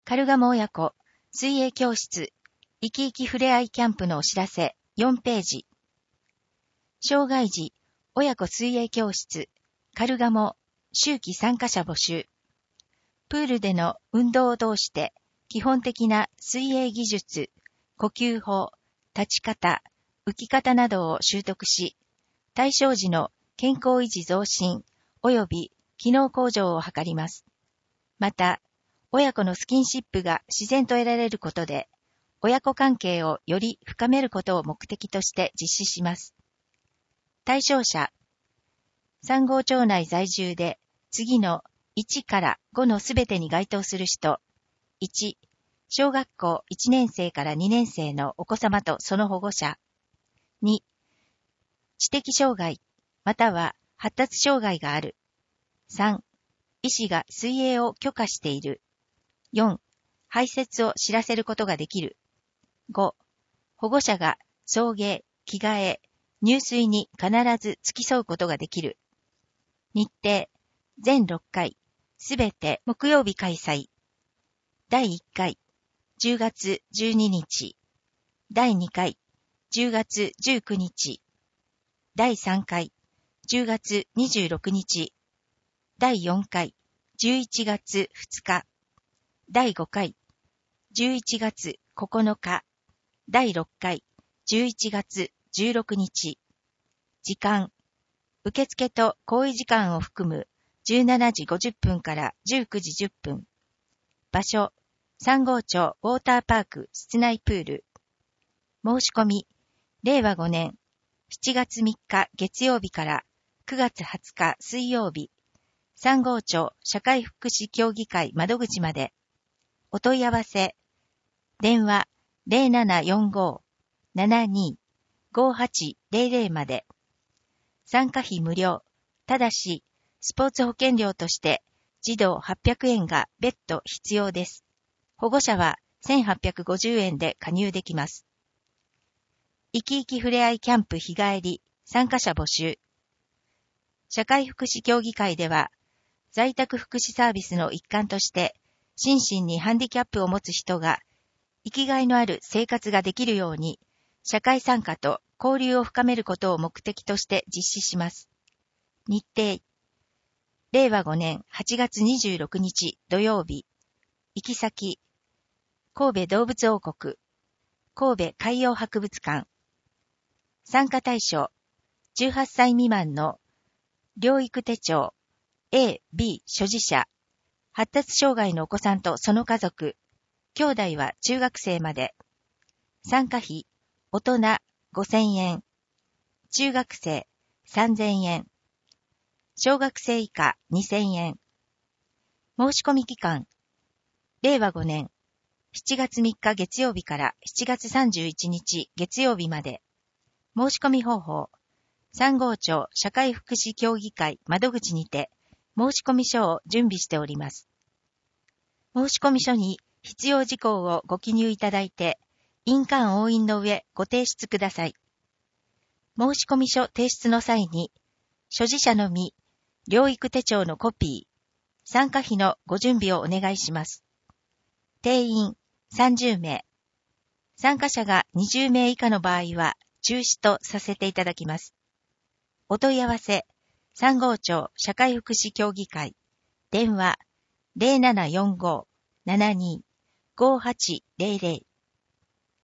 カルガモ親子、水泳教室、生き生きふれあいキャンプのお知らせ、4ページ。障害児、親子水泳教室、カルガモ、秋季参加者募集。プールでの運動を通して、基本的な水泳技術、呼吸法、立ち方、浮き方などを習得し、対象時の健康維持増進、及び機能向上を図ります。また、親子のスキンシップが自然と得られることで、親子関係をより深めることを目的として実施します。対象者、三郷町内在住で、次の1から5のすべてに該当する人。1、小学校1年生から2年生のお子様とその保護者。2、知的障害、または発達障害がある。3、医師が水泳を許可している。4、排泄を知らせることができる。5、保護者が送迎、着替え、入水に必ず付き添うことができる。日程、全6回、すべて木曜日開催。第1回、10月12日。第2回、10月19日。第3回、10月26日。第4回、11月2日。第5回、11月9日。第6回、11月16日。時間、受付と行為時間を含む17時50分から19時10分。場所、三郷町ウォーターパーク室内プール。申し込み、令和5年7月3日月曜日から9月20日水曜日。三郷町社会福祉協議会窓口まで。お問い合わせ、電話 0745-725800 まで。参加費無料。ただし、スポーツ保険料として児童800円が別途必要です。保護者は1850円で加入できます。生き生きふれあいキャンプ日帰り、参加者募集。社会福祉協議会では、在宅福祉サービスの一環として、心身にハンディキャップを持つ人が、生きがいのある生活ができるように、社会参加と交流を深めることを目的として実施します。日程、令和5年8月26日土曜日。行き先、神戸動物王国、神戸海洋博物館。参加対象、18歳未満の療育手帳、A、B 所持者、発達障害のお子さんとその家族、兄弟は中学生まで。参加費、大人5000円、中学生3000円、小学生以下2000円。申し込み期間、令和5年7月3日月曜日から7月31日月曜日まで。申し込み方法、三郷町社会福祉協議会窓口にて申し込み書を準備しております。申し込み書に必要事項をご記入いただいて、印鑑押印の上ご提出ください。申し込み書提出の際に、所持者のみ、療育手帳のコピー、参加費のご準備をお願いします。定員30名。参加者が20名以下の場合は中止とさせていただきます。お問い合わせ、三郷町社会福祉協議会。電話 0745-725800